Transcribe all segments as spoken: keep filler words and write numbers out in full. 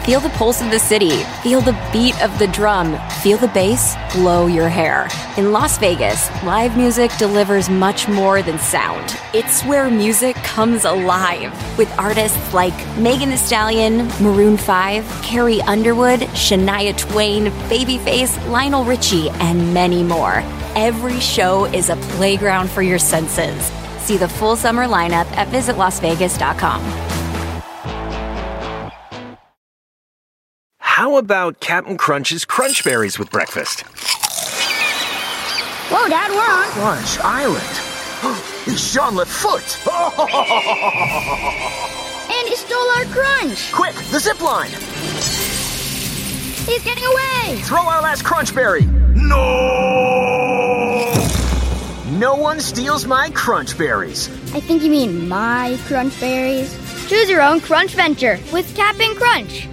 Feel the pulse of the city. Feel the beat of the drum. Feel the bass blow your hair. In Las Vegas, live music delivers much more than sound. It's where music comes alive with artists like Megan Thee Stallion, Maroon five, Carrie Underwood, Shania Twain, Babyface, Lionel Richie, and many more. Every show is a playground for your senses. See the full summer lineup at visit las vegas dot com. How about Captain Crunch's Crunch Berries with breakfast? Whoa, Dad, we're on Crunch Island. It's Jean Lafoote. And he stole our crunch. Quick, the zip line. He's getting away. Throw our last Crunch Berry. No! No one steals my Crunch Berries. I think you mean my Crunch Berries. Choose your own Crunch venture with Cap'n Crunch.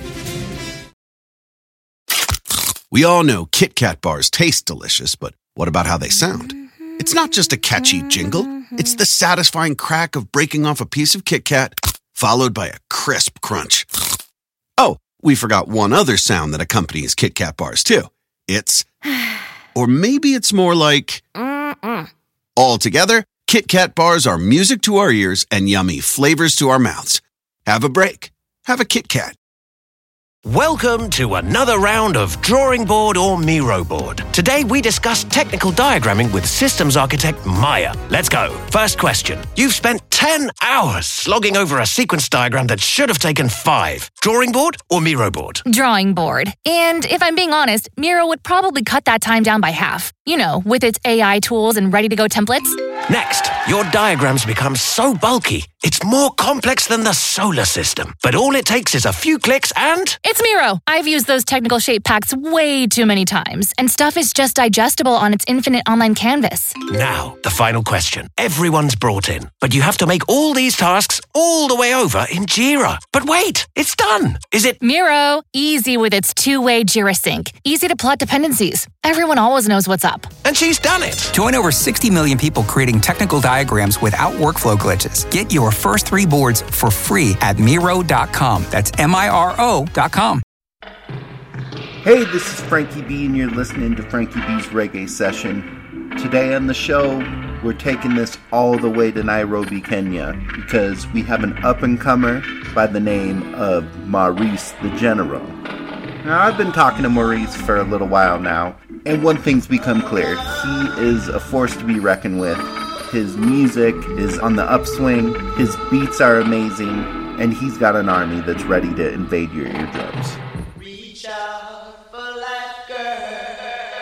We all know Kit Kat bars taste delicious, but what about how they sound? It's not just a catchy jingle. It's the satisfying crack of breaking off a piece of Kit Kat, followed by a crisp crunch. Oh, we forgot one other sound that accompanies Kit Kat bars, too. It's... Or maybe it's more like... Altogether, Kit Kat bars are music to our ears and yummy flavors to our mouths. Have a break. Have a Kit Kat. Welcome to another round of Drawing Board or Miro Board. Today we discuss technical diagramming with systems architect Maya. Let's go. First question. You've spent ten hours slogging over a sequence diagram that should have taken five. Drawing board or Miro board? Drawing board. And if I'm being honest, Miro would probably cut that time down by half. You know, with its A I tools and ready-to-go templates. Next, your diagrams become so bulky, it's more complex than the solar system. But all it takes is a few clicks and... It's Miro. I've used those technical shape packs way too many times, and stuff is just digestible on its infinite online canvas. Now, the final question. Everyone's brought in, but you have to make all these tasks all the way over in Jira. But wait, it's done. Is it... Miro, easy with its two-way Jira sync. Easy to plot dependencies. Everyone always knows what's up. And she's done it. Join over sixty million people creating technical diagrams without workflow glitches. Get your first three boards for free at Miro dot com. That's M I R O dot com. Hey, this is Frankie B, and you're listening to Frankie B's Reggae Session. Today on the show, we're taking this all the way to Nairobi, Kenya, because we have an up-and-comer by the name of Maurice the General. Now, I've been talking to Maurice for a little while now, and one thing's become clear. He is a force to be reckoned with. His music is on the upswing, his beats are amazing, and he's got an army that's ready to invade your eardrums. Reach out for life, girl.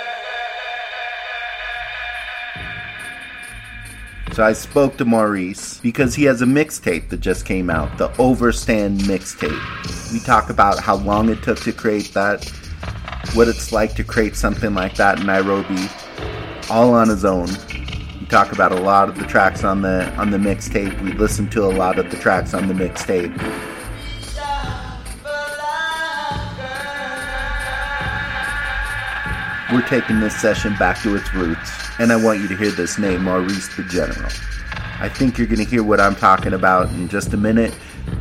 So I spoke to Maurice because he has a mixtape that just came out, the Overstand mixtape. We talk about how long it took to create that, what it's like to create something like that in Nairobi, all on his own. We talk about a lot of the tracks on the on the mixtape. We listen to a lot of the tracks on the mixtape. We're taking this session back to its roots, and I want you to hear this name, Maurice the General. I think you're going to hear what I'm talking about in just a minute.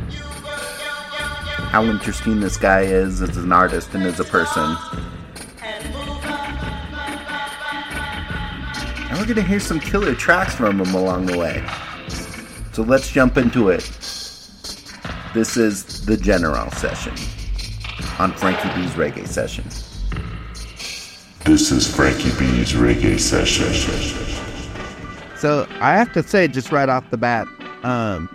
How interesting this guy is as an artist and as a person. And we're going to hear some killer tracks from him along the way. So let's jump into it. This is The General Session on Frankie B's Reggae Session. This is Frankie B's Reggae Session. So I have to say, just right off the bat, um,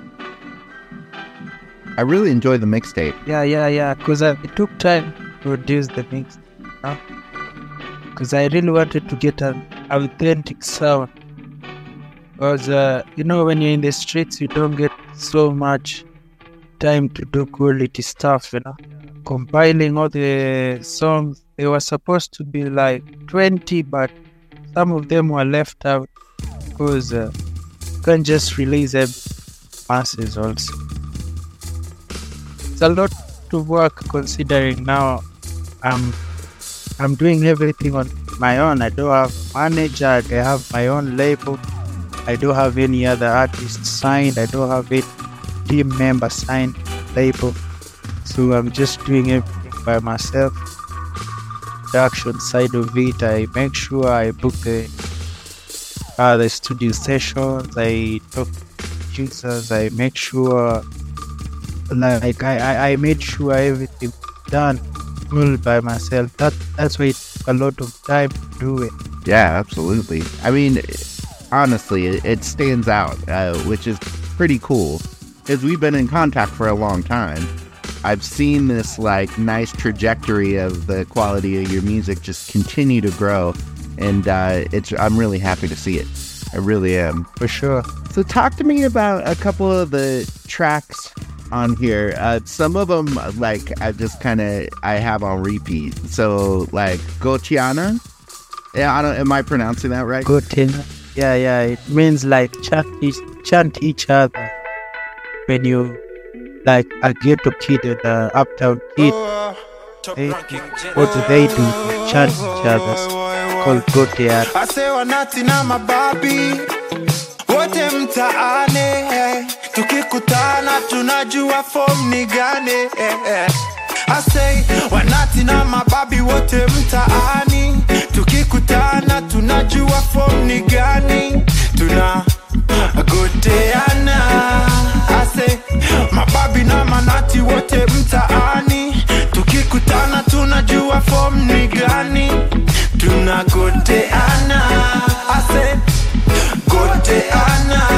I really enjoy the mixtape. Yeah, yeah, yeah. Because uh, it took time to produce the mix. Because uh, I really wanted to get an authentic sound. Because, uh, you know, when you're in the streets, you don't get so much time to do quality stuff, you know. Compiling all the songs, they were supposed to be like twenty, but some of them were left out because uh, you can't just release them masses also. It's a lot of work considering now I'm I'm doing everything on my own. I don't have manager, I have my own label. I don't have any other artist signed. I don't have any team member signed label. So I'm just doing everything by myself. Production side of it, I make sure I book the uh, the studio sessions. I talk to users. I make sure, like I, I, I made sure everything done all by myself. That that's why it took a lot of time to do it. Yeah, absolutely. I mean, honestly, it, it stands out, uh, which is pretty cool. Because we've been in contact for a long time. I've seen this like nice trajectory of the quality of your music just continue to grow, and uh, it's I'm really happy to see it. I really am. For sure. So talk to me about a couple of the tracks on here. Uh, some of them, like, I just kind of I have on repeat. So like Gotiana. Yeah, I don't. Am I pronouncing that right? Gotiana. Yeah, yeah. It means like chant each, chant each other when you. Like a ghetto kid and an uptown kid, they, what do they do? They chant each other. It's called Gotiana. I say wanati na mababi wote mtaane, tukikutana tunajua form ni gani. I say wanati na mababi wote mtaani, tukikutana tunajua form ni gani. Tuna Gotiana. I say mababi na manati wote mtaani, tukikutana tunajua form ni gani. Tunagoteana. I say Goteana.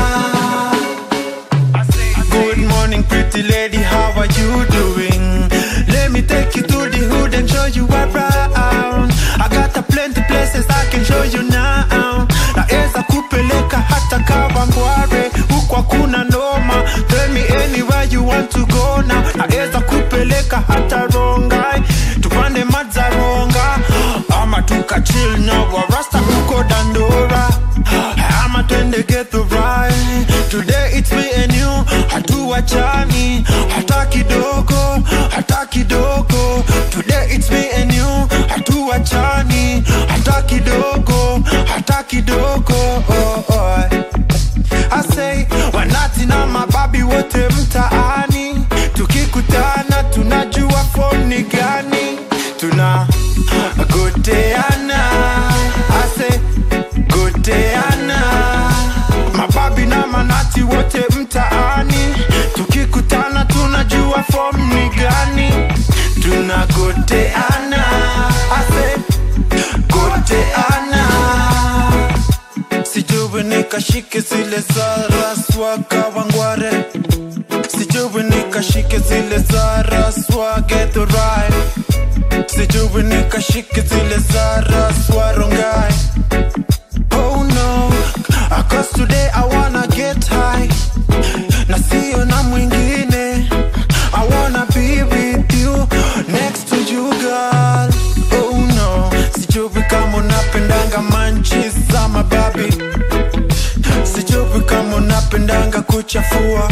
Good morning pretty lady, how are you doing? Let me take you to the hood and show you around. I got a plenty places I can show you now. Naeza kupeleka hata Kawangware, huko hakuna noma. Tell me anywhere you want to go now. Naeza kupeleka hata Rongai, tupande Mazaronga. Ama tuka chill now, warasta huko Dandora. Ama twende get the ride. Today it's me and you, hatuachani hata kidogo, hata kidogo. Today it's me and you, hatuachani hata kidogo, hata kidogo. Oh, oh. I say wanati na mababi wote mtaani, tukikutana tunajua form ni gani. Tuna Goteana. I say Goteana. Mababi na manati wote mtaani, tukikutana tunajua form ni gani. Tuna Goteana. I say Goteana. Sijui nikashike zile za raswa Kawangware, sijui nikashike zile za raswa Ghetto Ride, sijui nikashike zile za raswa Rongai. Oh no, cause today I wanna get high, na sio na mwingine. I wanna be with you, next to you girl. Oh no, sijui kama unapendanga manchis za mababi, sijui kama unapendanga kuchafua,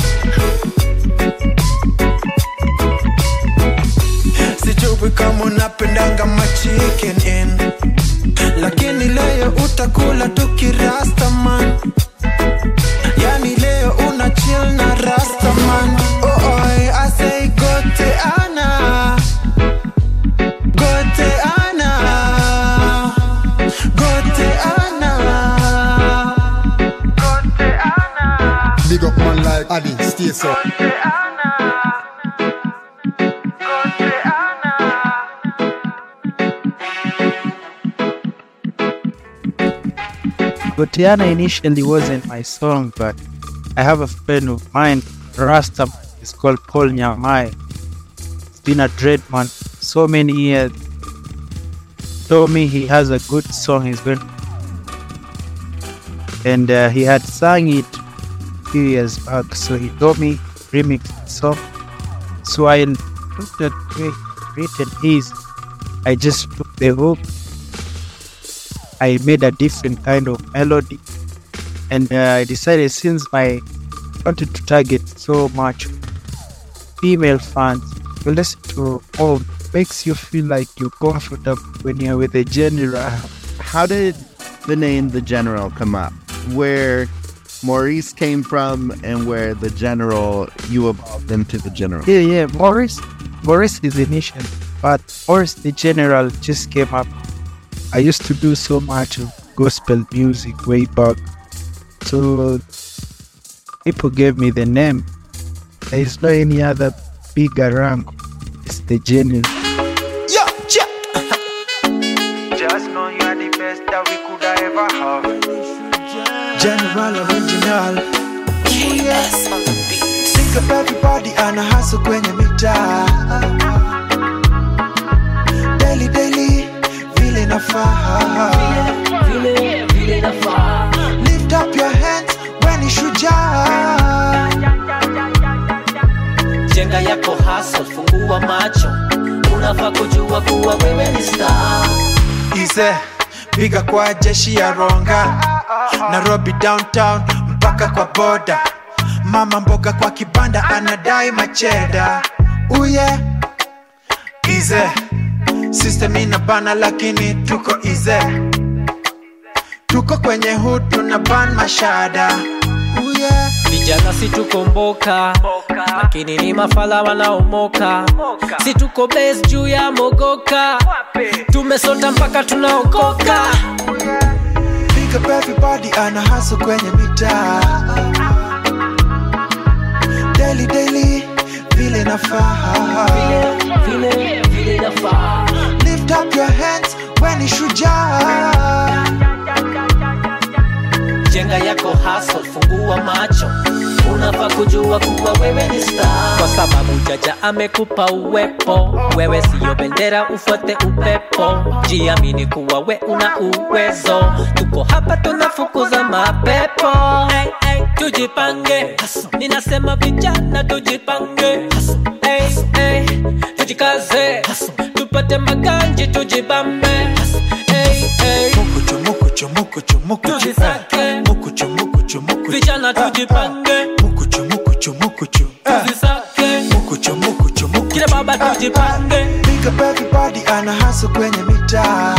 sijui kama unapendanga machicken in. Lakini leo utakula tukirasta man, yani leo una chill na rasta man. Oh oh, I say Goteana. Goteana. Goteana. Goteana. Big up man like Adi, stay so. Gotiana initially wasn't my song, but I have a friend of mine, Rasta, is called Paul Nyamai. He's been a dread man so many years. Told me he has a good song he's been, and uh, he had sang it a few years back. So he told me remix the song. So I looked at the way he written his. I just took the hook. I made a different kind of melody, and uh, I decided, since my wanted to target so much female fans, to listen to all makes you feel like you're comfortable when you're with a general. How did the name The General come up? Where Maurice came from and where The General, you evolved into The General? Yeah, yeah. Maurice, Maurice is initial. But Horace the General just came up. I used to do so much of gospel music way back. So people gave me the name. There is no any other bigger rank. It's the General. Yo, ja. Just know you are the best that we could ever have. General original. K S on the beat. Think of everybody and a hustle kwenye mitaa. Daily, daily, vile nafaa. Vile, vile nafaa. Lift up your hands when ni shujaa. Jenga yako hustle, fungua macho. Unafaa kujua kuwa wewe ni star. Ize, piga kwa jeshi ya ronga. Nairobi downtown, mpaka kwa border. Mama mboga kwa kibanda, anadai macheda. Uye, Ize, system inabana lakini tuko ize. Tuko kwenye hood, tunaban mashada. Uye, vijana si tukomboka, lakini ni mafala wanaomoka. Si tuko base juu ya mogoka, tumesota mpaka tunaokoka. Big up everybody ana hustle kwenye mitaa. Daily, daily, vile nafaa. Vile, vile nafaa. Lift up your hands when ni shujaa. Jenga yako hustle, fungua macho. Unafaa kujua kuwa wewe ni star. Kwa sababu jaja amekupa uwepo. Wewe siyo bendera, ufuate upepo. Jiamini kuwa we una uwezo. Tuko hapa tunafukuza mapepo. Hey, hey, tujipange. Ninasema vijana tujipange. Hey, hey, tujikaze. Tupate maganji tujibambe. Hey, hey. Mukuchu, mukuchu, mukuchu, mukuchu. Tuzisake. Mukuchu, mukuchu, mukuchu. Vijana tujipange. Mukuchu, mukuchu, mukuchu. Tuzisake. Mukuchu, mukuchu, mukuchu. Kile baba tujipange. Big up everybody ana hustle kwenye mitaa.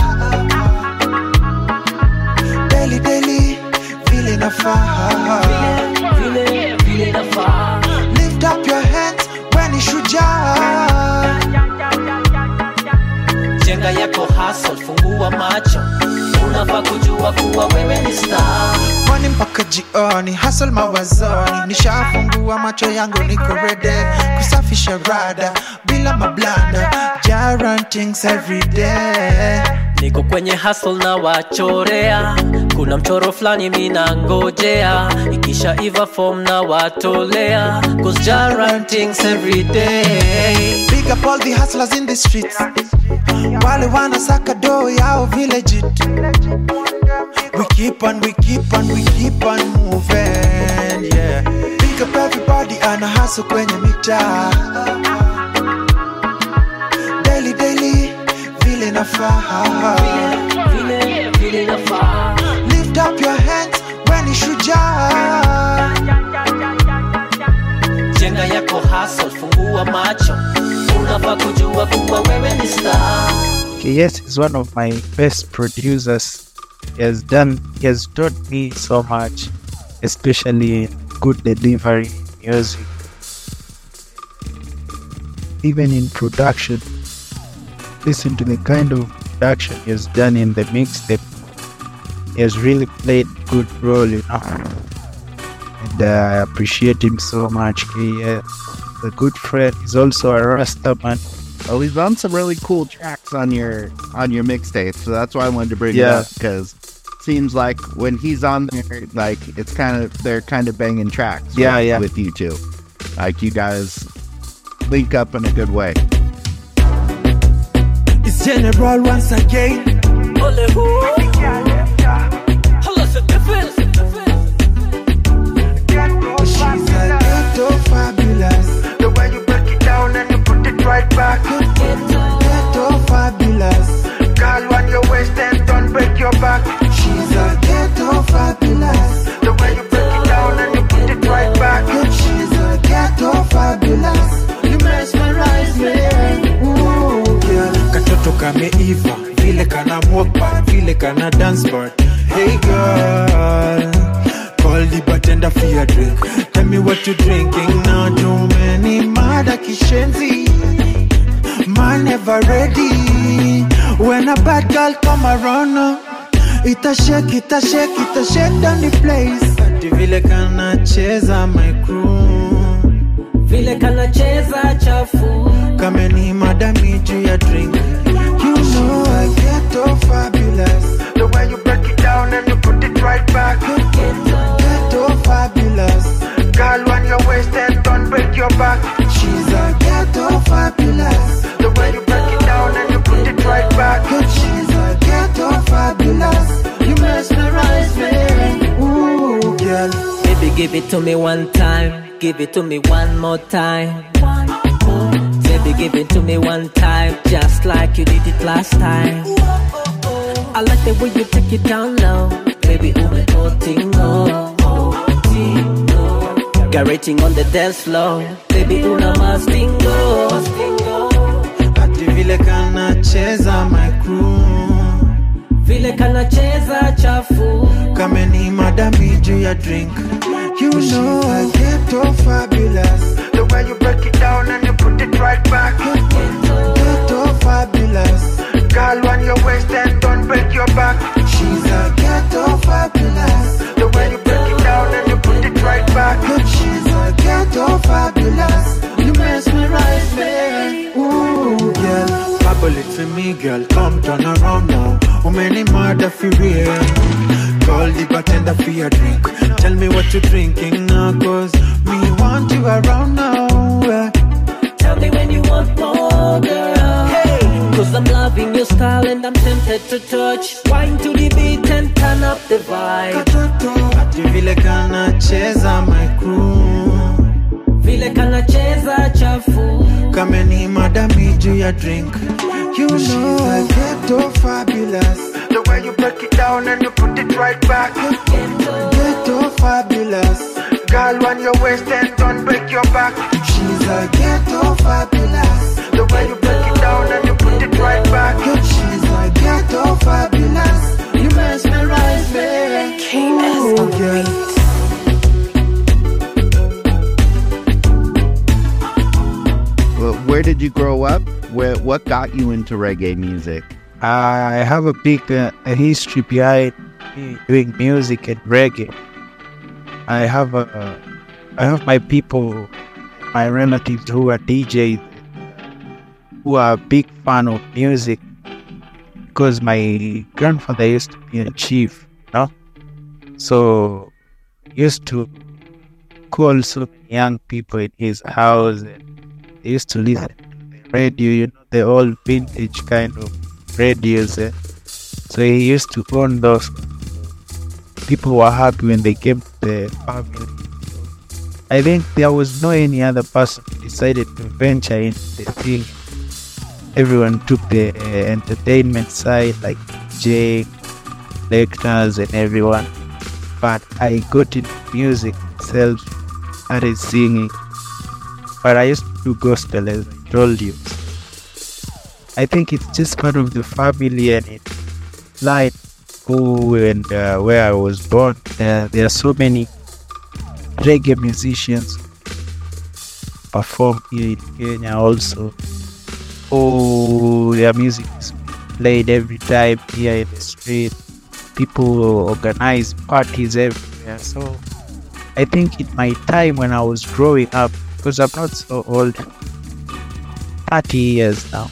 Daily, daily, vile nafaa. Vile, vile nafaa. Lift up your hands when ni shujaa. Jenga yako hustle, fungua macho. Unafaa kujua kuwa wewe ni star. Money mpaka jioni, hustle mawazoni. Nishafungua macho yangu niko ready kusafisha rada bila mablanda. Jarran things every day. Niko kwenye hustle na wachorea. Kuna mchoro flani mina ngojea. Ikisha iva form na watolea. Cause Jarran things every day. Big up all the hustlers in the streets. Wale wana saka do yao village it. We keep on, we keep on, we keep on moving, yeah. Big up everybody ana hustle kwenye mitaa. Daily, daily, vile nafaa. Vile, vile nafaa. Lift up your hands when ni shujaa. Jenga yako hustle, fungua macho. Unafaa kujua kuwa wewe ni star. K S is one of my best producers. He has done, he has taught me so much, especially good delivery, music, even in production. Listen to the kind of production he has done in the mixtape. He has really played a good role, you know. And uh, I appreciate him so much. He uh, a good friend. He's also a Rasta man. Well, he's done some really cool tracks on your on your mixtape, so that's why I wanted to bring Yeah. it up, because it seems like when he's on there, like it's kind of they're kind of banging tracks. Yeah, with, yeah. with you two, like you guys link up in a good way. It's General once again. Ole who? Hello, it's a difference. She's a ghetto fabulous. The way you break it down and you put it right back. Ghetto fabulous. Girl, when your waist and don't break your back. She's a ghetto fabulous. The way you break it down and you put it right back. She's a ghetto fabulous. You mesmerize me. Ooh, girl. Katoto kameiva, vile kana mopa, vile kana dance part. Hey girl, call the bartender for your drink. Tell me what you drinking now. Too many mada kishenzi. man never ready. When a bad girl come around, uh, it a shake, it a shake, it a shake down the place. Ati vile kana cheza my crew, vile kana cheza chafu, kame ni madami juu ya drink. You know I get all fabulous, the way you break it down and you put it right back. Get all fabulous, girl when your waist and don't break your back. She's a ghetto fabulous, the way you break it down and you put it right back. She's a ghetto fabulous, you mesmerize me. Ooh, girl. Baby, give it to me one time, give it to me one more time. Baby, give it to me one time, just like you did it last time. I like the way you take it down low, baby. Ume oh tingo, oh tingo. Got rating on the dance floor, baby. Una mas tingo. Ati vile kana cheza my crew, vile kana cheza chafu, kame ni madami juu ya drink. You know I get all fabulous, the way you break it down and you put it right back. Get all fabulous, girl when your waist and don't break your back. She's a ghetto fabulous, the way you break it down and you put it right back. She's a ghetto fabulous, you mesmerize me. Ooh, girl, bubble it for me, girl. Come turn around now. How many murder for real? Call the bartender for your drink. Tell me what you're drinking now, cause me want you around now. Tell me when you want more, girl. Hey, cause I'm loving your style and I'm tempted to touch. Wine to the beat and turn up the vibe. Ati vile kana cheza my crew, vile kana cheza chafu, kame ni madami juu ya drink. You know I get all fabulous, the way you break it down and you put it right back. Get all fabulous, girl when your waist and don't break your back. She's a ghetto fabulous, the way you break it down and you put it right back. She's a ghetto fabulous, you mesmerize me. Ooh, girl. Well, where did you grow up? Where, what got you into reggae music? I have a big uh, a history behind me doing music and reggae. I have a, I have my people, my relatives who are D Js, who are a big fan of music, because my grandfather used to be a chief, you know? So used to call so many young people in his house, and they used to listen to the radio, you know, the old vintage kind of radios. Eh? So he used to own those. People were happy when they came to the family. I think there was no any other person who decided to venture into the thing. Everyone took the uh, entertainment side, like Jay, lectures and everyone. But I got into music myself, started singing. But I used to do gospel, as I told you. I think it's just part of the family, and it's like who and uh, where I was born. Uh, there are so many reggae musicians perform here in Kenya also. Oh, their music is played every time here in the street. People organize parties everywhere. So I think in my time when I was growing up, because I'm not so old, thirty years now.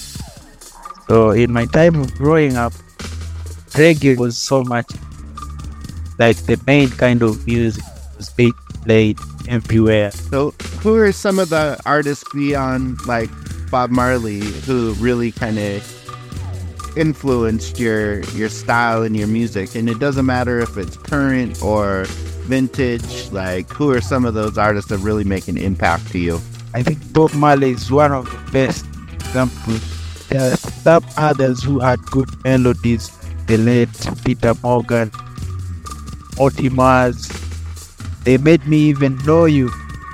So in my time of growing up, reggae was so much like the main kind of music was being played everywhere. So who are some of the artists beyond like Bob Marley who really kind of influenced your your style and your music? And it doesn't matter if it's current or vintage, like who are some of those artists that really make an impact to you? I think Bob Marley is one of the best examples. There are some others who had good melodies, the late Peter Morgan, Mortimer's. They made me even know you.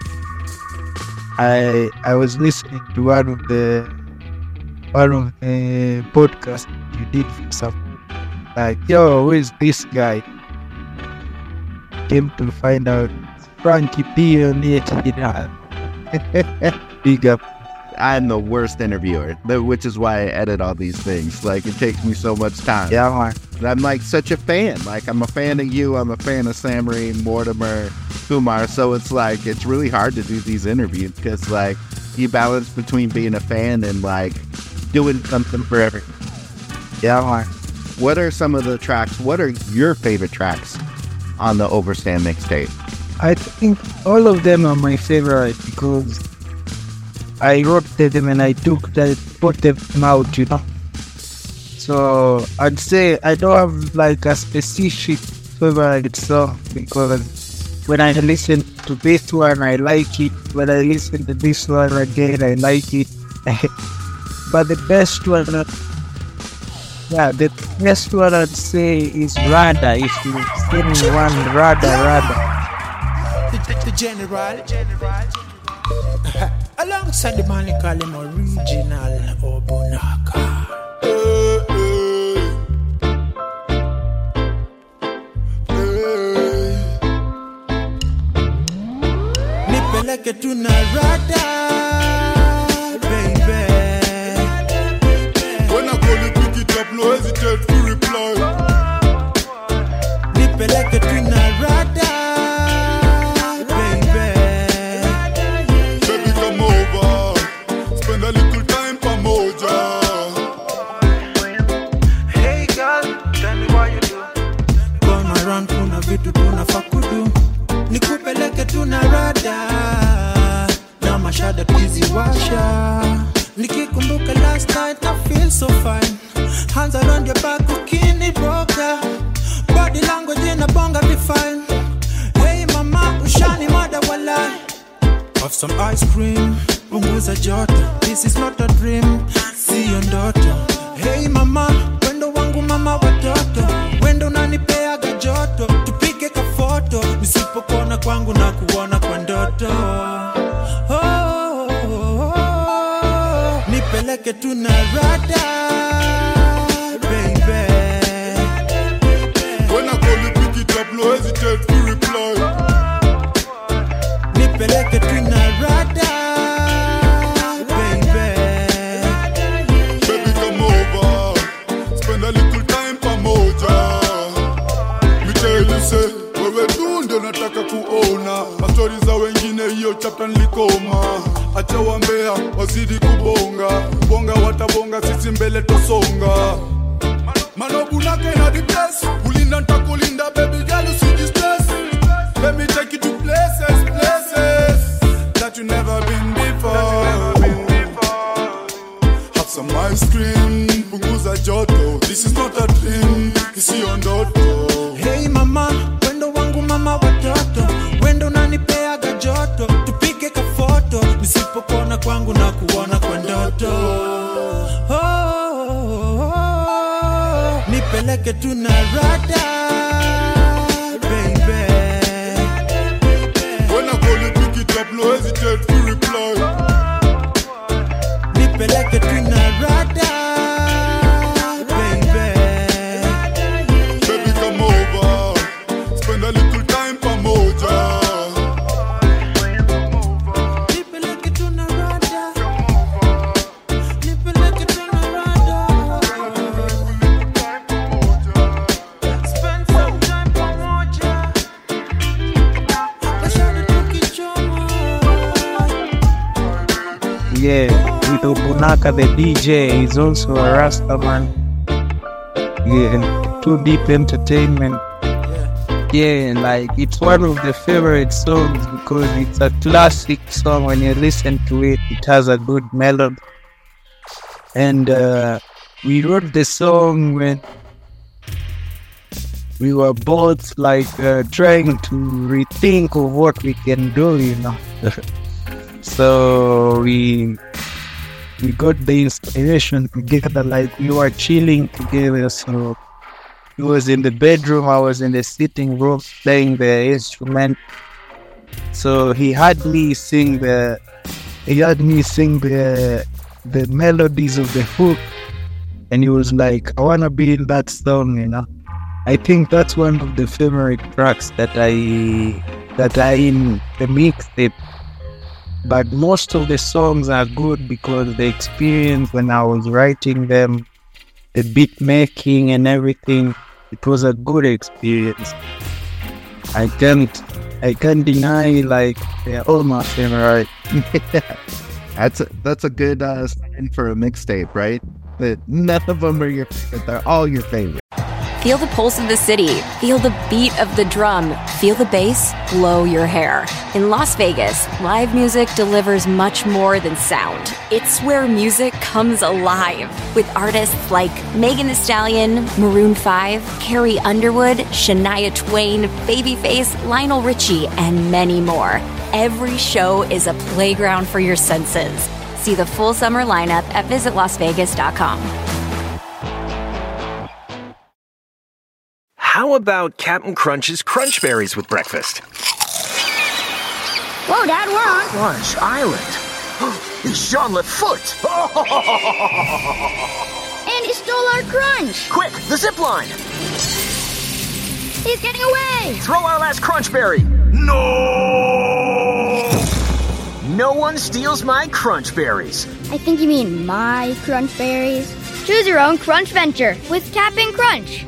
I I was listening to one of the one of the podcasts you did for some, like, yo, who is this guy? Came to find out Frankie B on it. Big up. I'm the worst interviewer, which is why I edit all these things. Like, it takes me so much time. Yeah, man. I'm like such a fan. Like, I'm a fan of you. I'm a fan of Sam Marie, Mortimer, Kumar. So it's like, it's really hard to do these interviews because, like, you balance between being a fan and, like, doing something for everyone. Yeah, man. What are some of the tracks? What are your favorite tracks on the Overstand mixtape? I think all of them are my favorite because I wrote them and I took that, put them out, you know. So I'd say I don't have like a specific favorite song because when I listen to this one, I like it. When I listen to this one again, I like it. But the best one, yeah, the best one I'd say is Rada. If you've seen one, Rada, Rada. The, the general, alongside the man, they call him original Obunaka. Nipeleke tuna Rada, baby. When I call you, pick it up, no hesitate to reply. Nipeleke tuna Rada. A little time for Moja. Hey girl, tell me what you do. Come around, kuna vitu tuna fakudu. Nikupeleke tuna Rada. Na mashada tizi washa. Nikikumbuka last night, I feel so fine. Hands around your back, ukini boga. Body language in a bonga be fine. Hey mama, ushani mada walai. Have some ice cream. Punguza joto, this is not a dream, see your daughter. Hey mama, wendo wangu mama watoto, wendo unanipeaga joto, tupige ka foto, nisipokona kwangu na kuona kwa ndoto. Oh, oh, oh, oh. Nipeleke tuna Rada, baby. When I call you, pick it up, no hesitate to reply. Nipeleke tuna Rada. A little time for Moja. Me tell you say, wewe tunde nataka kuona mastori za wengine, hiyo chapter nilikoma. Acha wambea wazidi kubonga, bonga watabonga, sisi mbele tosonga. Manobunake na the place, ulinda ntakulinda, baby girl you see this place. Let me take you to places, places that you never been before. Have some ice cream, punguza joto. This is not a dream, kisi ondoto. Hey mama, wendo wangu mama watoto, wendo unanipeaga joto, tupige ka foto, nisipokona kwangu na kuona kwa ndoto. Oh, oh, oh, oh. Nipeleke tuna Rada, baby. When I call you, pick it up, no hesitate to reply. Nipeleke tuna Rada. A little time for Moja. Nipeleke tuna Rada. Nipeleke tuna Rada. Spend some time for Moja. Kashana tukichoma. Yeah, with Obunaka the D J is also a Rasta man. Yeah, Too Deep Entertainment. Yeah, like it's one of the favorite songs because it's a classic song. When you listen to it, it has a good melody. And uh, we wrote the song when we were both like uh, trying to rethink of what we can do, you know. So we we got the inspiration together, like we were chilling together. So he was in the bedroom, I was in the sitting room playing the instrument. So he had me sing the he had me sing the the melodies of the hook, and he was like, I wanna be in that song, you know. I think that's one of the favorite tracks that I that I in the mixtape. But most of the songs are good because the experience when I was writing them, the beat making and everything, it was a good experience. I can't, I can't deny like they're all my favorite. That's a, that's a good uh, sign for a mixtape, right? That none of them are your favorite; they're all your favorite. Feel the pulse of the city. Feel the beat of the drum. Feel the bass blow your hair. In Las Vegas, live music delivers much more than sound. It's where music comes alive with artists like Megan Thee Stallion, Maroon five, Carrie Underwood, Shania Twain, Babyface, Lionel Richie, and many more. Every show is a playground for your senses. See the full summer lineup at visit las vegas dot com. How about Captain Crunch's Crunch Berries with breakfast? Whoa, Dad, we're on Crunch Island. It's Jean Lefoot. And he stole our crunch. Quick, the zip line. He's getting away. Throw our last Crunch Berry. No! No one steals my Crunch Berries. I think you mean my Crunch Berries. Choose your own Crunch venture with Cap'n Crunch.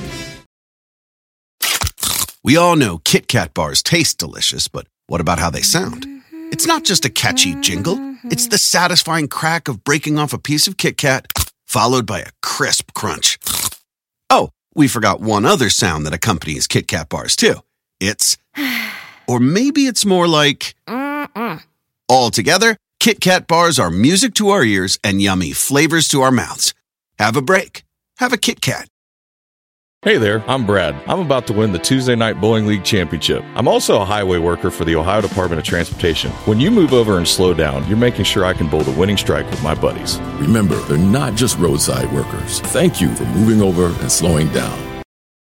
We all know Kit Kat bars taste delicious, but what about how they sound? It's not just a catchy jingle. It's the satisfying crack of breaking off a piece of Kit Kat, followed by a crisp crunch. Oh, we forgot one other sound that accompanies Kit Kat bars, too. It's... Or maybe it's more like... Altogether, Kit Kat bars are music to our ears and yummy flavors to our mouths. Have a break. Have a Kit Kat. Hey there, I'm Brad. I'm about to win the Tuesday Night Bowling League Championship. I'm also a highway worker for the Ohio Department of Transportation. When you move over and slow down, you're making sure I can bowl the winning strike with my buddies. Remember, they're not just roadside workers. Thank you for moving over and slowing down.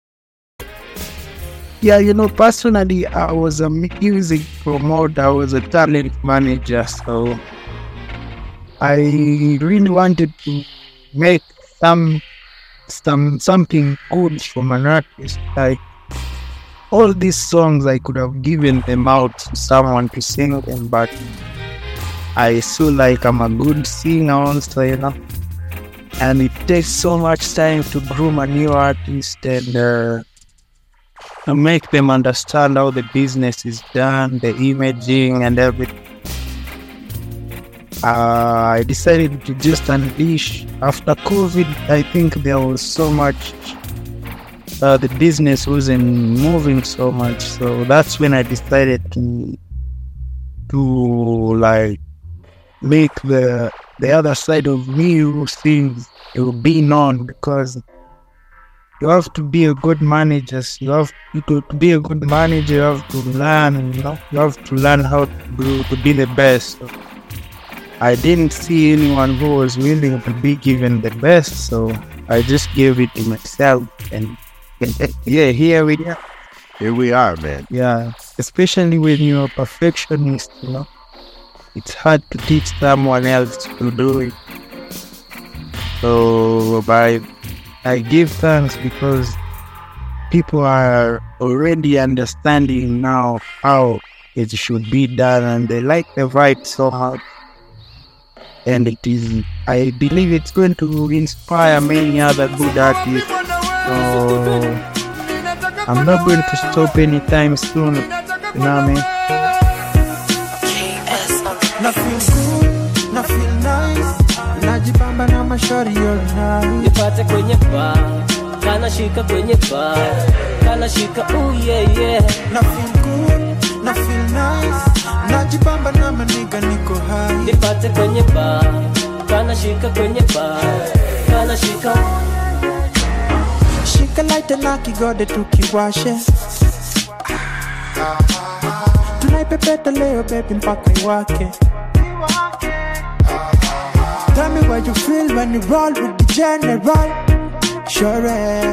Yeah, you know, personally, I was a music promoter. I was a talent manager, so I really wanted to make some some something good from an artist. Like all these songs, I could have given them out to someone to sing them, but I feel like I'm a good singer also, you know. And it takes so much time to groom a new artist and uh, to make them understand how the business is done, the imaging and everything. Uh, I decided to just unleash. After COVID, I think there was so much, uh, the business wasn't moving so much. So that's when I decided to, to like, make the the other side of me who sings, it will be known, because you have to be a good manager. You have to, to be a good manager, you have to learn, you know, you have to learn how to, do, to be the best. So I didn't see anyone who was willing to be given the best, so I just gave it to myself. And yeah, here we are. Here we are, man. Yeah, especially when you're a perfectionist, you know. It's hard to teach someone else to do it. So I, I give thanks because people are already understanding now how it should be done, and they like the vibe so much. And it is, I believe it's going to inspire many other good artists. So I'm not going to stop anytime soon. You know what I mean? Na feel good, na feel nice. Najibamba na mashori you're nice. Nipate kwenye bar, kana shika kwenye bar, kana shika ooh yeah yeah. Na feel good, na feel nice. Najibamba na maniga niko high. Nipate kwenye bar, kana shika kwenye bar, kana shika. Shika light na kigode tukiwashe. Tunaipepeta leo baby mpaka iwake. Tell me what you feel when you roll with the general. Sure.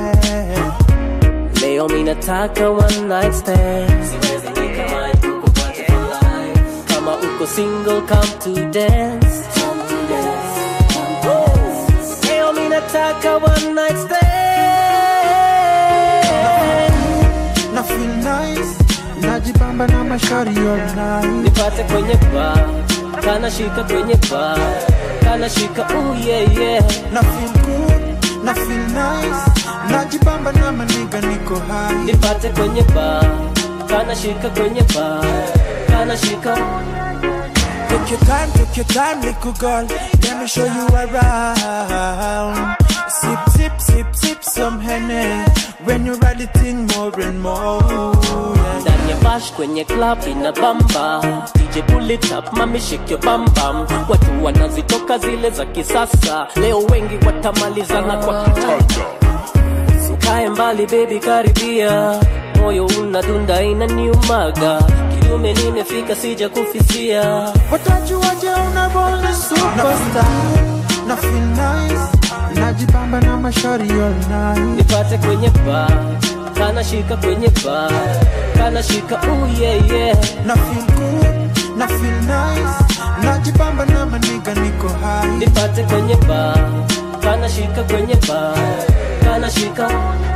Leo mi nataka one night stand. Siwezi nikamai kukupata for life. Kama uko single, come to dance. Come to dance. Come to dance. Leo mi nataka one night stand. Na feel nice. Najibamba na mashari all night. Nipate kwenye bar, kana shika kwenye bar, kana shika ooh yeah yeah. Na feel good, na feel nice, najibamba na maniga niko high. Nipate kwenye bar, kana shika kwenye bar, kana shika. Take your time, take your time, little girl. Let me show you around. Sip, sip, sip, sip some Henny. When you ride the thing more and more. Ndani ya bash kwenye club ina bamba. D J pull it up, mami shake your bam bam. Watu wanazitoka zile za kisasa. Leo wengi watamalizana kwa kitanda. Sikae mbali baby karibia. Moyo unadunda inaniumaga. Kidume nimefika sija kufisia. Watajuaje unabona superstar. Na feel nice, najibamba na mashari all night. Nipate kwenye bar, kana shika kwenye bar, kana shika ooh yeah yeah. Na feel good, na feel nice, najibamba na maniga niko high. Nipate kwenye bar, kana shika kwenye bar, kana shika.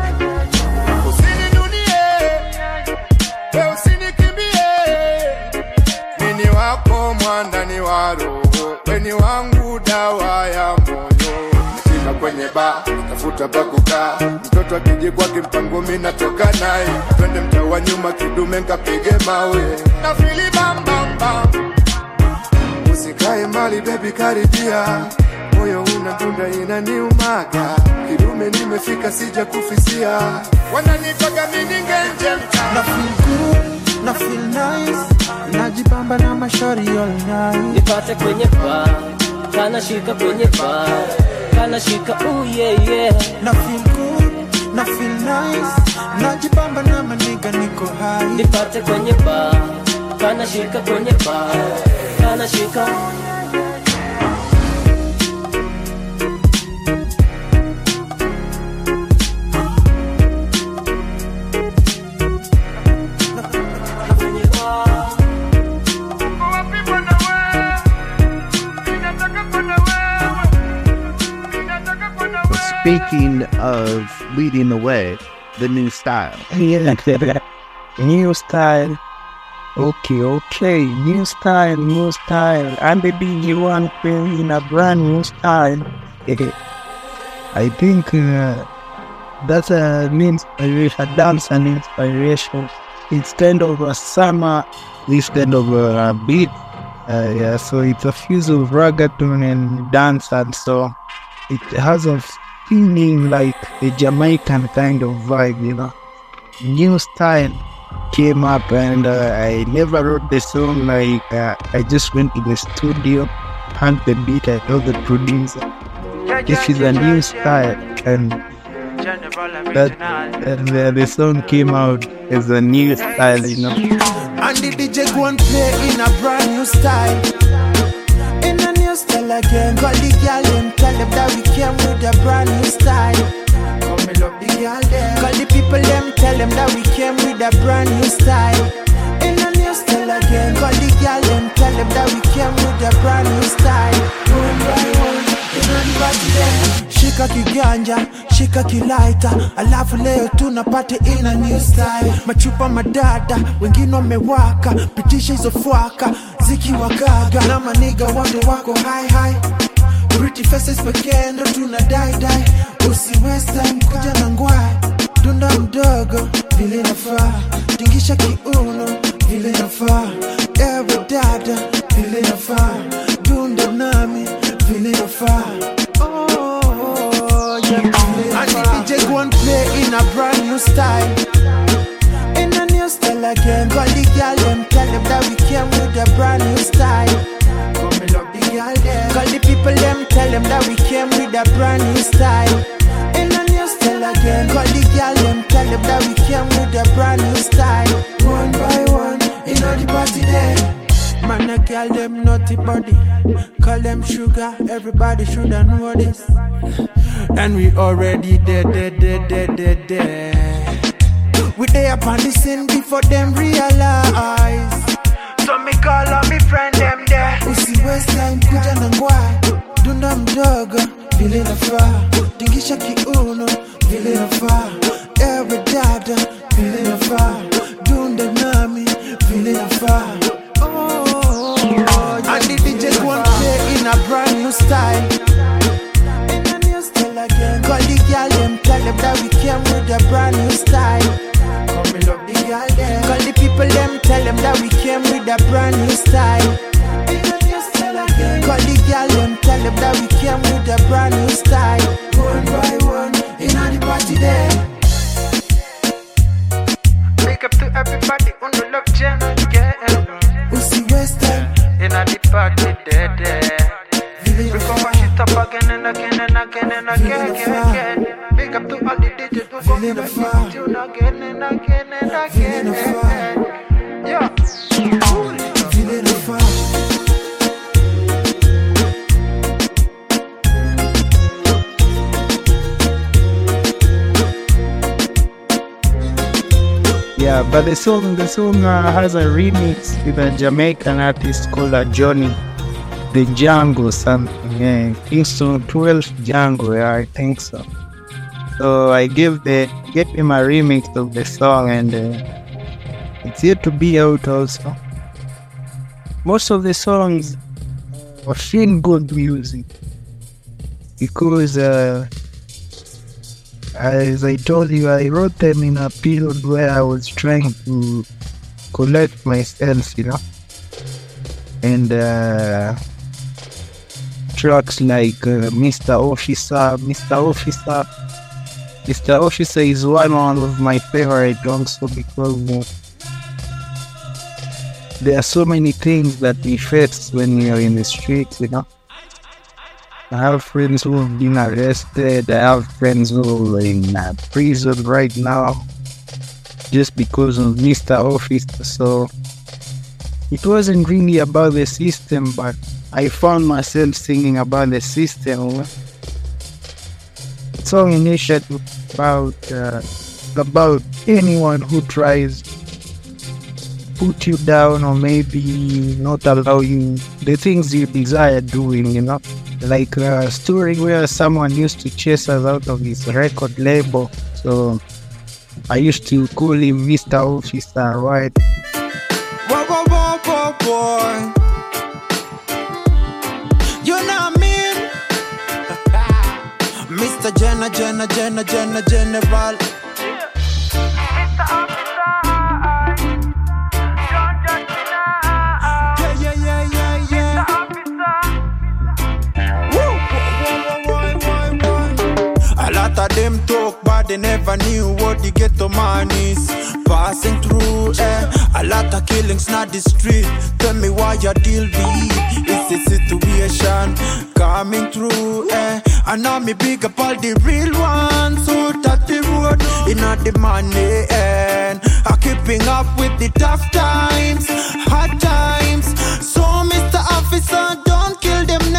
Wako mwandani wa roho, weni wangu dawa ya moyo. Nifika kwenye ba, tafuta pa kukaa. Mtoto akije kwake mpango mimi natoka naye. Twende mtaa wa nyuma kidume nkapige mawe. Na fili bam bam bam. Usikae mbali baby karibia. Moyo unadunda inaniumaga. Kidume nimefika sija kufisia. Wananitaka mimi ngenje mtaa. Na feel good, na feel nice, najibamba na mashari all night. Nipate kwenye bar, kana shika kwenye bar, kana shika ooh yeah yeah. Na feel good, na feel nice, najibamba na maniga niko high. Nipate kwenye bar, kana shika kwenye bar, kana shika. Speaking of leading the way, the new style. Yeah, new style. Okay, okay, new style, new style. I'm the big one in a brand new style. I think uh, that's a means a dance and inspiration. It's kind of a summer, this kind of a beat. Uh, yeah, so it's a fusion of reggaeton and dance, and so it has a feeling like a Jamaican kind of vibe, you know. New style came up, and uh, I never wrote the song. Like uh, I just went to the studio, had the beat, I told the producer, this is a new style, and that and uh, the song came out as a new style, you know. And the D J go and play in a brand new style, in a new style again. Call the girl and tell them that we came with a brand new style. Come me love the girl them. Call the people them, tell them that we came with a brand new style, in a new style again. Call the girl and tell them that we came with a brand new style. One by one, in a new style. Shika kiganja, shika kilaita, alafu leo tunapate in a new style. Machupa madada, wengine wamewaka, pitisha hizo fuaka, ziki wagaga. Na maniga wote wako high high, pretty faces pekee ndo tuna die die. Usi waste time kuja na ngwai, dunda mdogo vile nafaa, tingisha kiuno vile nafaa, ewe dada vile nafaa, dunda nami vile nafaa. And the D J go and play in a brand new style, in a new style again. Call the girl them, tell them that we came with a brand new style. Come me love the girl them. Call the people them, tell them that we came with a brand new style, in a new style again. Call the girl them, tell them that we came with a brand new style. One by one, in all the party there. Man, I call them naughty body, call them sugar, everybody shoulda know this. And we already dead, dead, dead, dead, dead, dead. We there upon the scene before them realize. So me call on me friend them there. Usi waste time kuja na ngwai, dunda mdogo vile nafaa, tingisha kiuno vile nafaa, ewe dada vile nafaa, dunda nami vile nafaa. style. In a new style again. Call the girl them, tell them that we came with a brand new style. Come and love the girl them. Call the people them, tell them that we came with a brand new style. In a new style again. Call the girl them, tell them that we came with a brand new style. One by one, in the party there. Big up to everybody who no love Jenna again. Uzi Western in the party there, there. We come shit up again and again and again and again, again, again. Big up to all the D Js who come to the tune again and again and again, again. Yeah. Feeling the fire. Yeah, but the song, the song uh, has a remix with a Jamaican artist called uh, Johnny, the Django something, yeah, Kingston twelve Django, yeah, I think so. So I gave the gave him a remix of the song, and uh, it's yet to be out also. Most of the songs are feel good music because. Uh, As I told you, I wrote them in a period where I was trying to collect myself, you know. And uh, tracks like uh, Mister Officer, Mister Officer, Mister Officer is one of my favorite also because uh, there are so many things that we face when we are in the streets, you know. I have friends who have been arrested. I have friends who are in uh, prison right now just because of Mister Officer. So it wasn't really about the system, but I found myself singing about the system. It's all initiative about uh, about anyone who tries put you down or maybe not allow you the things you desire doing, you know. Like a story where someone used to chase us out of his record label. So I used to call him Mister Officer, right? Whoa, whoa, whoa, whoa, boy. You know what I mean? Mister Jenna, Jenna, Jenna, Jenna, General. Them talk but they never knew what the ghetto man is passing through, eh. A lot of killings not the street. Tell me why you deal with it's the situation coming through, eh. And now me big up all the real ones who touch the road in the money, and are keeping up with the tough times, hard times. So Mister Officer, don't kill them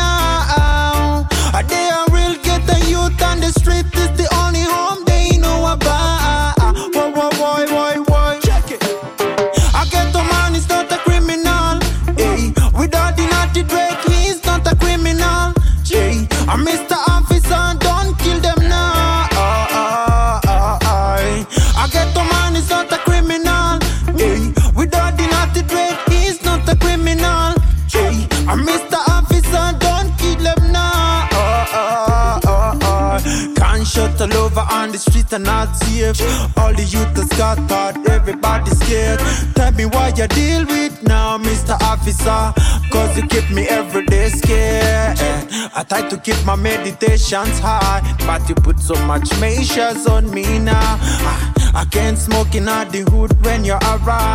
now. They are real ghetto youth on the street. Is the only home they know about. Whoa, whoa, whoa, whoa, whoa. Check it. A ghetto man is not a criminal. Hey, without the naughty Drake, he's not a criminal. Hey, a Mister Officer, don't kill them now. Uh, uh, uh, uh. A ghetto man is not a criminal. Hey, without the naughty Drake, he's not a criminal. Hey, a Mister Officer, don't kill them now. Uh, uh, uh. Can't shut all over on the street and not safe. All the youth has got caught, everybody's scared. Tell me why you deal with now, Mister Officer. Cause you keep me every day scared. I try to keep my meditations high, but you put so much measures on me now. I can't smoke in the hood when you're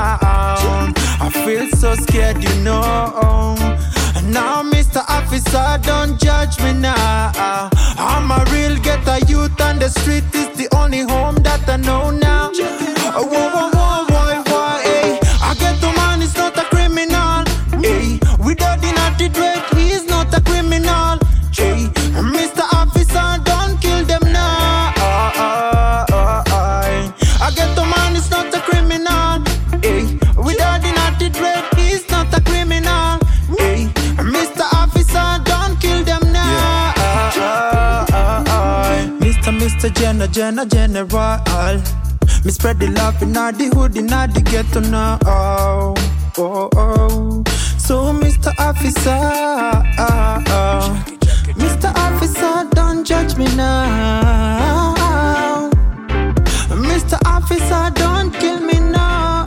around. I feel so scared, you know. Now, Mister Officer, don't judge me now. I'm a real ghetto youth on the street. Is the only home that I know now. Whoa, whoa, whoa, whoa, whoa, hey. A ghetto man is not a criminal. Hey, without the naughty Drake, he is not a criminal. Hey, Mister Officer, don't kill them now. Uh, uh, uh, uh. A ghetto man is not a criminal. Hey, without the naughty Drake, he is not a criminal. Hey, Mister Officer, don't kill them now. Yeah. Uh, uh, uh, uh. Mister Mister Jenna, Jenna, General. Me spread the love in all the hood, in all the ghetto now. Oh, oh, oh. So Mister Officer, uh, uh, Mister Officer, don't judge me now. Mister Officer, don't kill me now.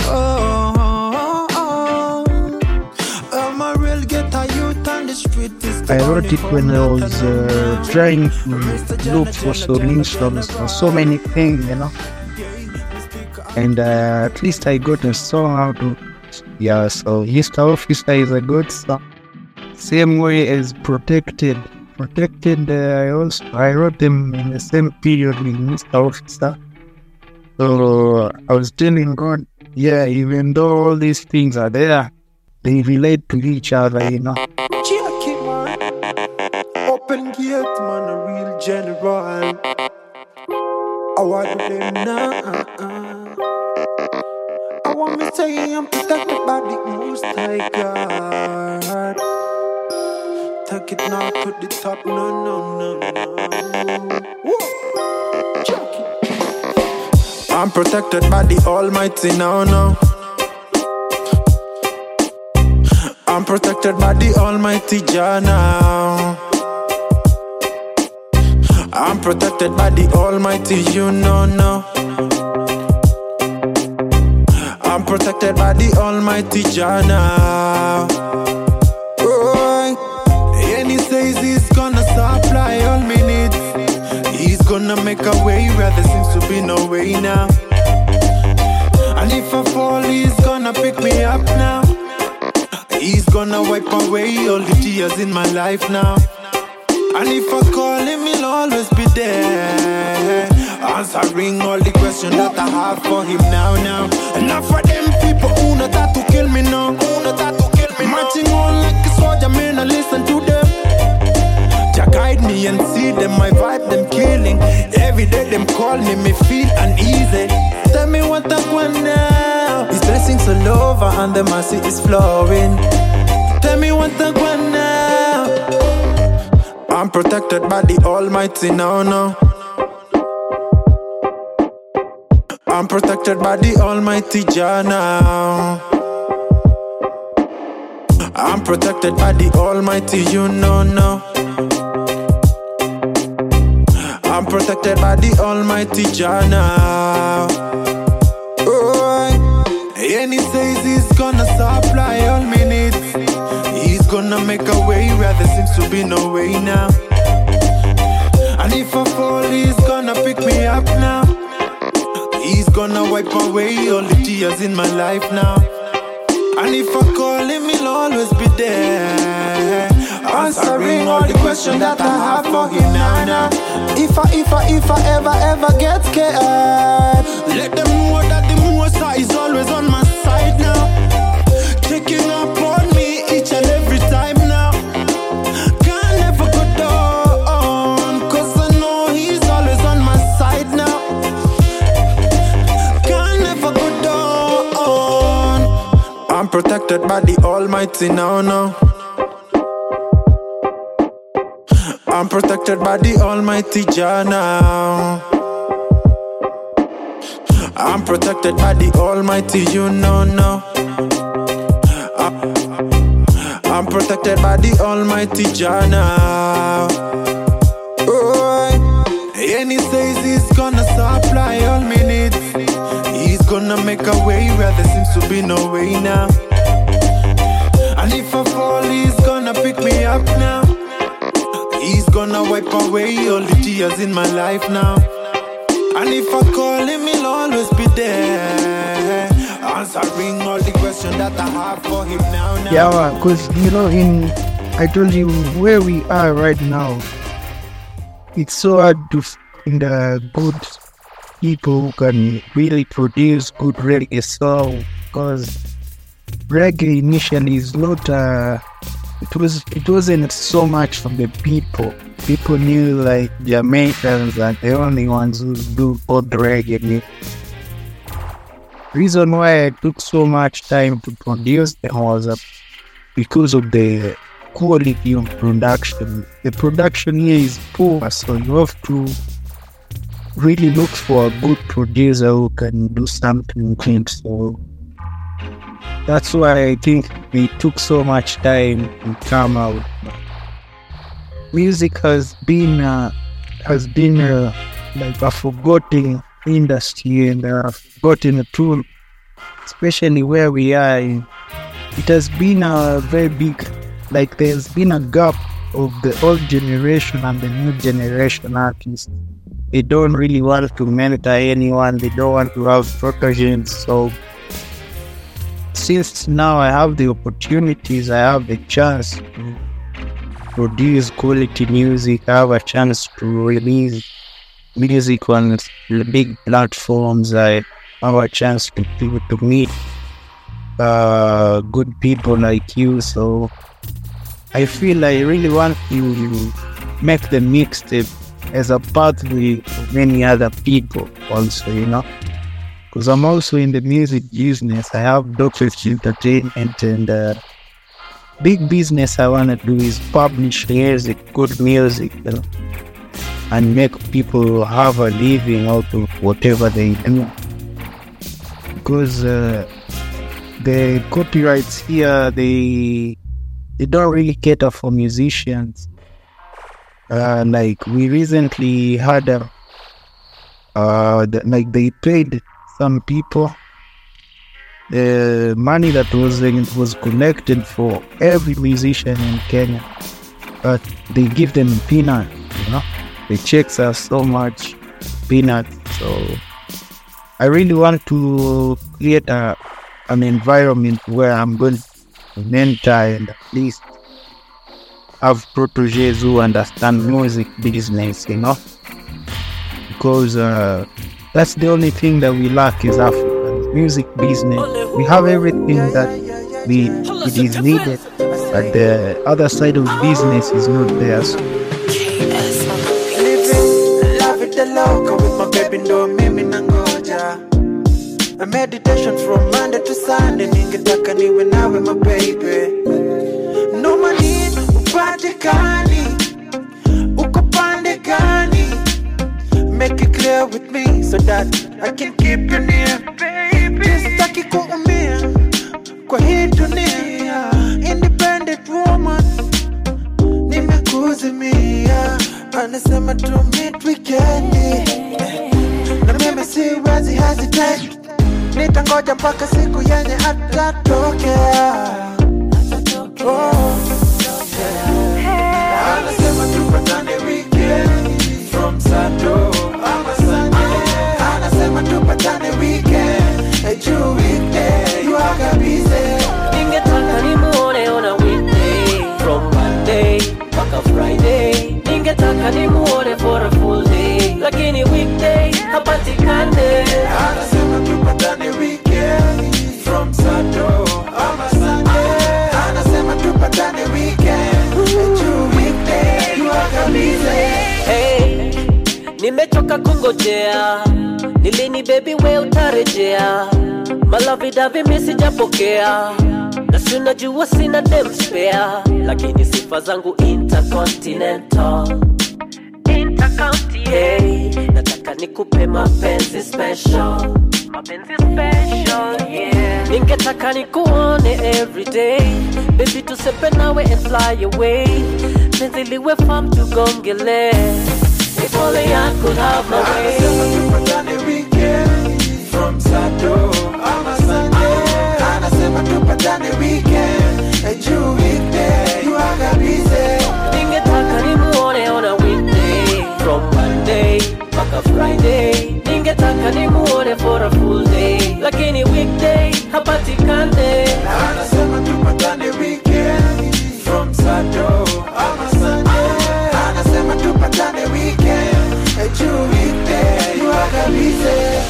I'm a real ghetto youth on the street. I wrote it when I was uh, trying to look for solutions for so many things, you know. And uh, at least I got a song out of yeah, so Mister Officer is a good song. Same way as Protected. Protected, uh, I also I wrote them in the same period with Mister Officer. So I was telling God, yeah, even though all these things are there, they relate to each other, you know. Jackie, man. Open gate, man, a real general. I want them now. I want me to say I'm protected by the most high God. Take it now to the top, no, no, no, no. Whoa. Jackie. I'm protected by the Almighty now, now. I'm protected by the Almighty Jah now. I'm protected by the Almighty, you know, no. I'm protected by the Almighty Jah now. Oh, and he says he's gonna supply all my needs. He's gonna make a way where there seems to be no way now. And if I fall, he's gonna pick me up now. He's gonna wipe away all the tears in my life now. And if I call him, he'll always be there, answering all the questions that I have for him now, now. Enough for them people who not that to kill me now, who not that to kill me now. Marching on like a soldier, man, I listen to them. Jah guide me and see them, my vibe, them killing. Every day them call me, me feel uneasy. Tell me what I want now. His blessings all over and the mercy is flowing. Tell me what I want now. I'm protected by the Almighty now, now. I'm protected by the Almighty Jah now. I'm protected by the Almighty, you know, no. I'm protected by the Almighty Jah now. Oh, and he says he's gonna supply all my needs. He's gonna make a way where there seems to be no way now. And if I fall, he's gonna pick me up now. He's gonna wipe away all the tears in my life now. And if I call him, he'll always be there, answering all the questions that I have for him now, now. If I, if I, if I ever, ever get scared, let them know that the Most High is always on my side now. Checking up on me each and every time now. Can't never go down, cause I know he's always on my side now. Can't never go down. I'm protected by the Almighty now, now. I'm protected by the Almighty Jah now. I'm protected by the Almighty, you know, no. I'm protected by the Almighty Jah now. Oh, and he says he's gonna supply all my needs. He's gonna make a way where there seems to be no way now. And if I fall, he's gonna pick me up now. He's gonna wipe away all the tears in my life now. And if I call him, he'll always be there, answering all the questions that I have for him now, now. Yeah, because, you know, in I told you where we are right now, it's so hard to find uh, good people who can really produce good reggae song, because reggae initially is not uh, it was it wasn't so much from the people. People knew like Jamaicans are the only ones who do old reggae. Reason why I took so much time to produce them was uh, because of the quality of production. The production here is poor, so you have to really look for a good producer who can do something good. So that's why I think we took so much time to come out. music has been uh, has been uh, like a forgotten industry and a forgotten tool, especially where we are. It has been a very big, like there's been a gap of the old generation and the new generation artists. They don't really want to mentor anyone. They don't want to have proteges. So since now I have the opportunities, I have the chance to produce quality music, I have a chance to release music on the big platforms, I have a chance to, to, to meet uh, good people like you. So I feel I really want to make the mixtape as a pathway for many other people also, you know. Because I'm also in the music business. I have Doctors Entertainment, and uh, big business I want to do is publish music, good music, you know, and make people have a living out of whatever they do. Because uh, the copyrights here, they they don't really cater for musicians. Uh, like we recently had a, uh, the, like they paid some people the money that was was collected for every musician in Kenya, but they give them peanuts, you know. The checks are so much peanuts. So I really want to create a an environment where I'm going to mentor and at least have proteges who understand music business, you know, because uh, that's the only thing that we lack is African music business. We have everything that we it is needed, but the other side of business is not there. So. Living, love it the loco with my baby, no mimi nangoja. A meditation from Monday to Sunday, ningetaka niwe nawe my baby. No money, upate kani, uko pande gani? Make it clear with me so that I can keep you near, baby. Sitaki kuumia kwa hii dunia. Independent woman, nimekuzimia. Anasema to meet weekendi, na mimi siwezi hesitate. Nitangoja mpaka siku yenye atatokea. Oh, yeah. Anasema tupatane weekend from Sato ama Sunday. Anasema tupatane weekend, hey, you weekday you are busy. Ningetaka nimuone on a weekday from Monday mpaka Friday. Ningetaka nimuone for a full day, lakini weekday hapatikane. Anasema tupatane weekend from Sato ama Sunday. Anasema tupatane weekend, hey, you weekday you are busy. Hey, nimechoka kungojea, nilini baby we utarejea. Malavi davi mimi sijapokea, na si unajua sina dem spare, lakini sifa zangu intercontinental. Intercounty, hey, nataka nikupe mapenzi special, mapenzi special, yeah. Ningetaka nikuone every day, baby tusepe nawe and fly away. Penzi liwe farm tugongele, if only I could have my way. Tupatane weekend from Sato ama Sunday. Anasema tupatane weekend, hey, you weekday you are busy. Ningetaka nimuone on a weekday from Monday mpaka Friday. Ningetaka nimuone for a full day, lakini weekday hapatikane. Anasema tupatane weekend from Sato ama Sunday. Anasema tupatane weekend, hey, you weekday you are busy.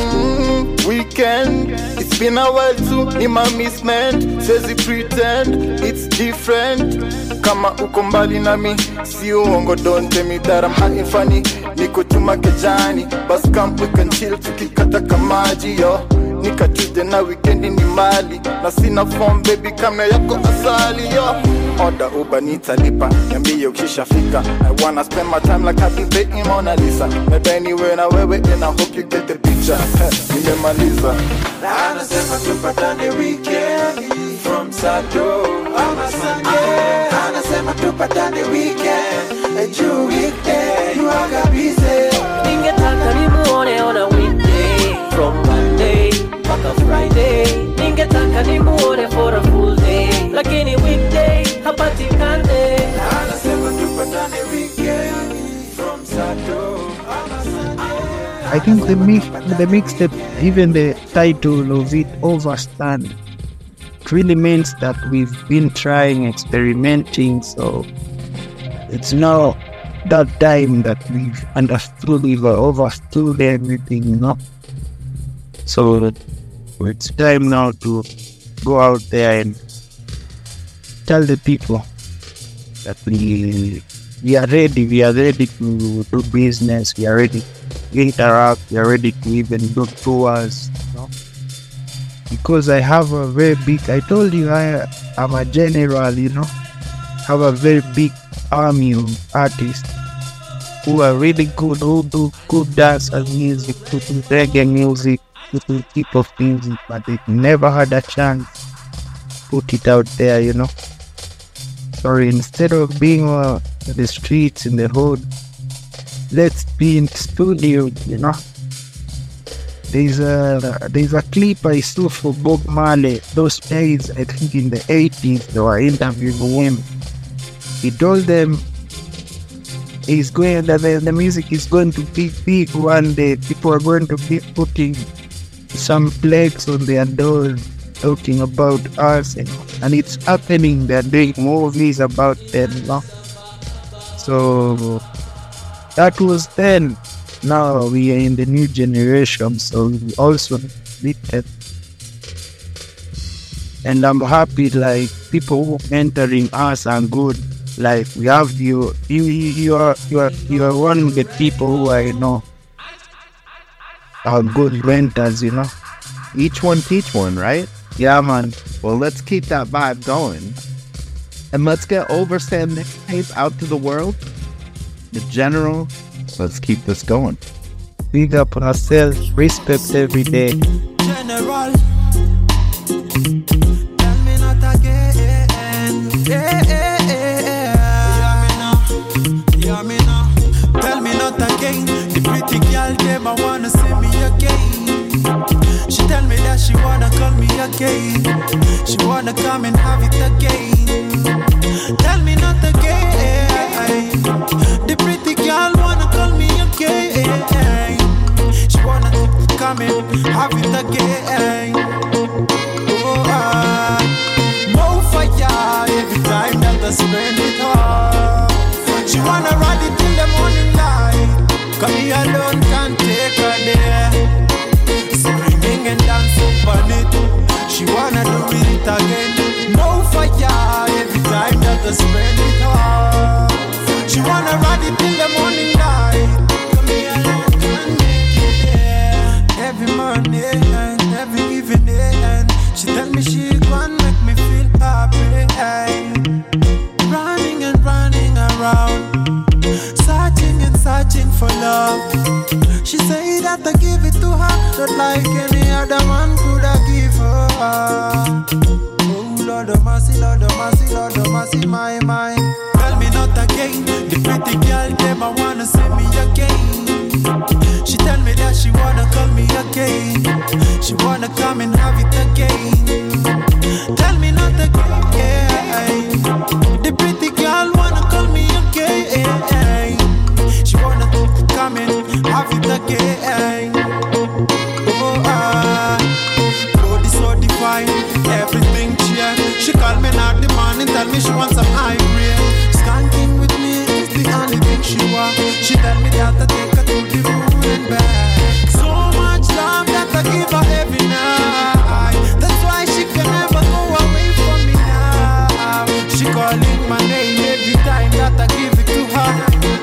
Mm, weekend, it's been a while too, ni mamisment, siwezi pretend, it's different. Kama uko mbali nami, si uongo, don't tell me that I'm hiding funny. Niko chuma kejani, bus camp we can chill, tukikata kamaji yo. Nika Tuesday na weekendi ni mali, na sina form baby kamna yako asali yo. Order Uber nitalipa, niambie ukishafika. I wanna spend my time like I've been dating Mona Lisa. Maybe anywhere na wewe and I hope you get the picture. Nimemaliza. Anasema tupatane weekend from Sato ama Sunday. Anasema Anasema tupatane weekend, a true weekday. You are busy. Ningetaka nimuone on a weekday, from Monday mpaka Friday. Ningetaka nimuone for a full day, lakini weekday hapatikane. Anasema tupatane weekend, from Saturday. I think the mix, the mixtape, even the title of it, Overstand, it really means that we've been trying, experimenting. So it's now that time that we've understood, we've overstood everything, you know. So it's time now to go out there and tell the people that we we are ready. We are ready to do business. We are ready to interact. We are ready to even do tours, you know? Because I have a very big, I told you I am a general, you know, have a very big army of artists who are really good, who do good dance and music, who do reggae music, who do hip-hop music, but they never had a chance to put it out there, you know. So instead of being uh, in the streets, in the hood, let's be in the studio, you know. There's a, there's a clip I saw for Bob Marley. Those days, I think in the eighties, they were interviewing him. He told them he's going, that the, the music is going to be big one day. People are going to be putting some plaques on their doors talking about us, and, and it's happening. They're doing movies about them, you know? So that was then. Now we are in the new generation, so we also need that. And I'm happy, like, people who are mentoring us are good. Like, we have you, you, you are, you are, you are one of the people who I know are good mentors, you know. Each one teach one, right? Yeah, man. Well, let's keep that vibe going. And let's get Overstand mixtape out to the world. The general, let's keep this going. Big up on ourselves, respect every day. General, tell me not again. Yeah, yeah, yeah. Hear me now, hear me now. Tell me not again. The pretty girl came, I wanna see me again. She tell me that she wanna call me again. She wanna come and have it again. Tell me not again. The pretty girl wanna call me again. She wanna come and have it again. Oh, ah, more fire every time that I spend it all. She wanna ride it till the morning light. Cause me alone can't take her there. Screaming and dancing on it. She wanna do it again. More fire every time that I spend it all. She wanna ride it till the morning light. Cause me alone can't make it there. Every morning and every evening, she tell me she gon' make me feel happy. Running and running around, searching and searching for love. She say that I give it to her, not like any other man could I give her. Oh Lord of mercy, Lord of mercy, Lord of mercy, my mind. Tell me not again. The pretty girl came, I wanna see me again. She tell me that she wanna call me again. She wanna come and have it again. Tell me not again. The pretty girl wanna call me again. She wanna come and have it again. Oh, ah, body so divine, everything cheer. She call me not the morning, tell me she wants some high grade. Skanking with me is the only thing she want. She tell me that I take her to the moon and back. So much love that I give her every night. That's why she can never go away from me now. She calling my name every time that I give it to her.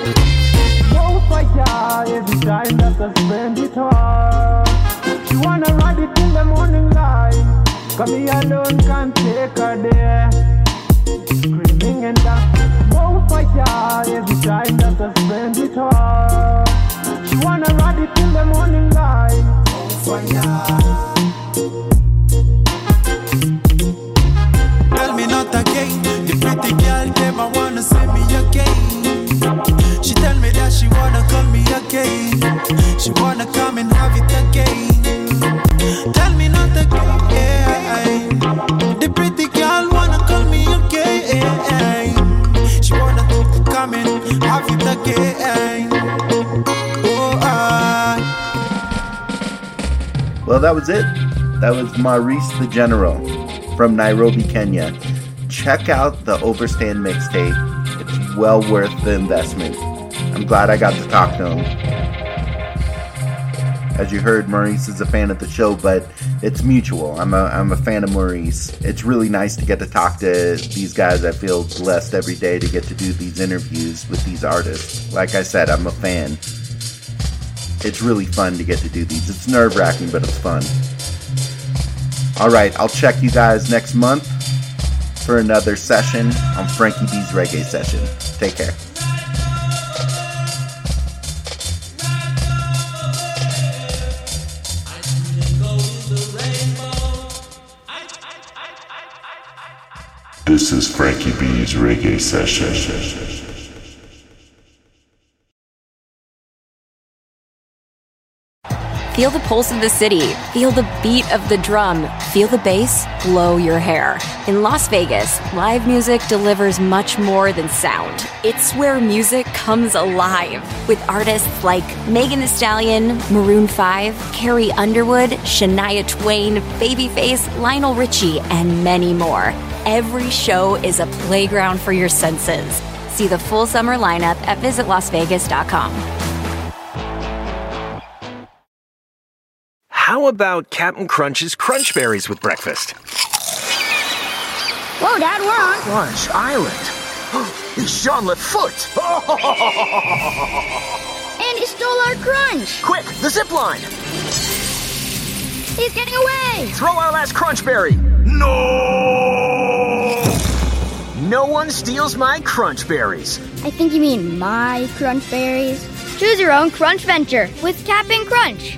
No fire every time that I spend it all. She wanna ride it till the morning light. Cause me alone can't take her there. Screaming and dancing. No fire every time that I spend it all. She wanna ride it till the morning light. No fire. Tell me not again. The pretty girl came, I want She wanna come and have it again. Tell me not again. The pretty girl wanna call me again. She wanna come and have it again. Oh, I. Well, that was it. That was Maurice the General from Nairobi, Kenya. Check out the Overstand mixtape. It's well worth the investment. I'm glad I got to talk to him. As you heard, Maurice is a fan of the show, but it's mutual. I'm a, I'm a fan of Maurice. It's really nice to get to talk to these guys. I feel blessed every day to get to do these interviews with these artists. Like I said, I'm a fan. It's really fun to get to do these. It's nerve-wracking, but it's fun. Alright, I'll check you guys next month for another session on Frankie B's Reggae Session. Take care. This is Frankie B's Reggae Session. Feel the pulse of the city. Feel the beat of the drum. Feel the bass blow your hair. In Las Vegas, live music delivers much more than sound. It's where music comes alive. With artists like Megan Thee Stallion, Maroon five, Carrie Underwood, Shania Twain, Babyface, Lionel Richie, and many more. Every show is a playground for your senses. See the full summer lineup at visit las vegas dot com. How about Captain Crunch's Crunch Berries with breakfast? Whoa, Dad, we're on Crunch Island. It's Jean-Luc Foot. And he stole our crunch. Quick, the zip line. He's getting away. Throw our last Crunch Berry. No! No one steals my Crunch Berries. I think you mean my Crunch Berries. Choose your own Crunch venture with Cap'n Crunch.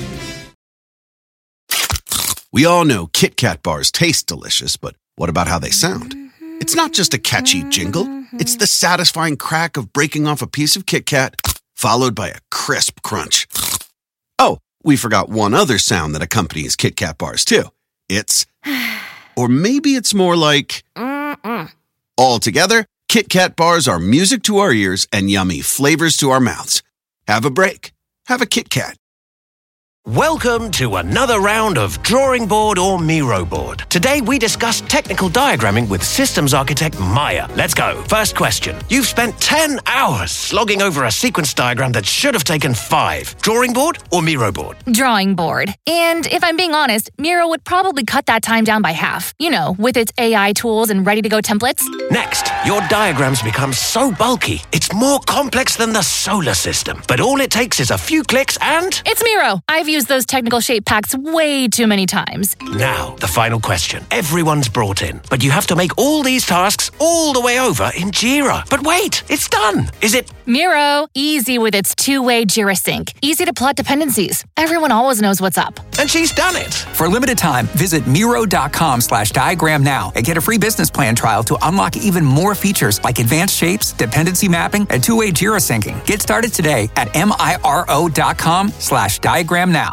We all know Kit Kat bars taste delicious, but what about how they sound? It's not just a catchy jingle. It's the satisfying crack of breaking off a piece of Kit Kat, followed by a crisp crunch. Oh, we forgot one other sound that accompanies Kit Kat bars, too. It's... Or maybe it's more like... Altogether, Kit Kat bars are music to our ears and yummy flavors to our mouths. Have a break. Have a Kit Kat. Welcome to another round of Drawing Board or Miro Board. Today we discuss technical diagramming with systems architect Maya. Let's go. First question. You've spent ten hours slogging over a sequence diagram that should have taken five. Drawing board or Miro board? Drawing board. And if I'm being honest, Miro would probably cut that time down by half. You know, with its A I tools and ready-to-go templates. Next, your diagrams become so bulky, it's more complex than the solar system. But all it takes is a few clicks and... It's Miro. I've used those technical shape packs way too many times. Now, the final question. Everyone's brought in, but you have to make all these tasks all the way over in Jira. But wait, it's done. Is it... Miro, easy with its two-way Jira sync. Easy to plot dependencies. Everyone always knows what's up. And she's done it. For a limited time, visit Miro.com slash diagram now and get a free business plan trial to unlock even more features like advanced shapes, dependency mapping, and two-way Jira syncing. Get started today at Miro.com slash diagram now.